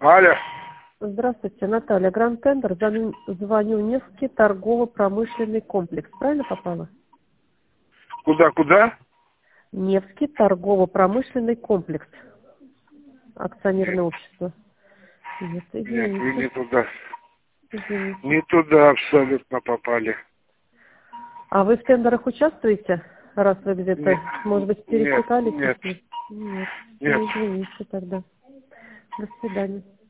Алло. Здравствуйте, Наталья. Гранд Тендер. Звоню. Невский торгово-промышленный комплекс. Правильно попала? Куда? Невский торгово-промышленный комплекс. Акционерное общество. Нет, Нет, вы извините. не туда. Извините. Не туда абсолютно попали. А вы в тендерах участвуете? Раз вы где-то, Нет. может быть, пересекались? Нет. Нет. Нет. Ну, извините тогда. До свидания.